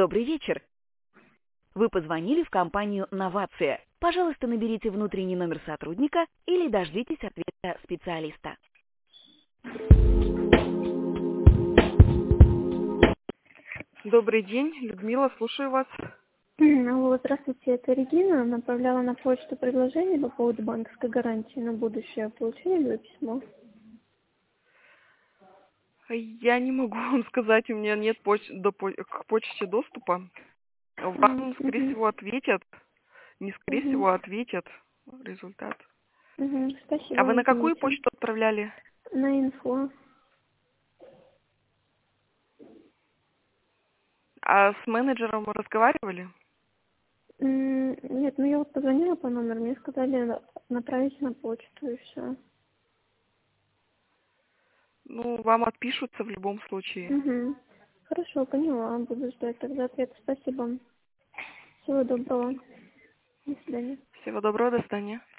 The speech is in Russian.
Добрый вечер. Вы позвонили в компанию «Новация». Пожалуйста, наберите внутренний номер сотрудника или дождитесь ответа специалиста. Добрый день, Людмила, слушаю вас. Алло, здравствуйте, это Регина. Направляла на почту предложение по поводу банковской гарантии на будущее. Получили ли вы письмо? Я не могу вам сказать, у меня нет к почте доступа. Вам, скорее всего, ответят. Не скорее всего, ответят результат. Спасибо А вы вам, на какую извините. почту отправляли? На инфо. А с менеджером вы разговаривали? Нет, я вот позвонила по номеру, мне сказали направить на почту и все. Вам отпишутся в любом случае. Хорошо, поняла. Буду ждать тогда ответа. Спасибо. Всего доброго. До свидания. Всего доброго, до свидания.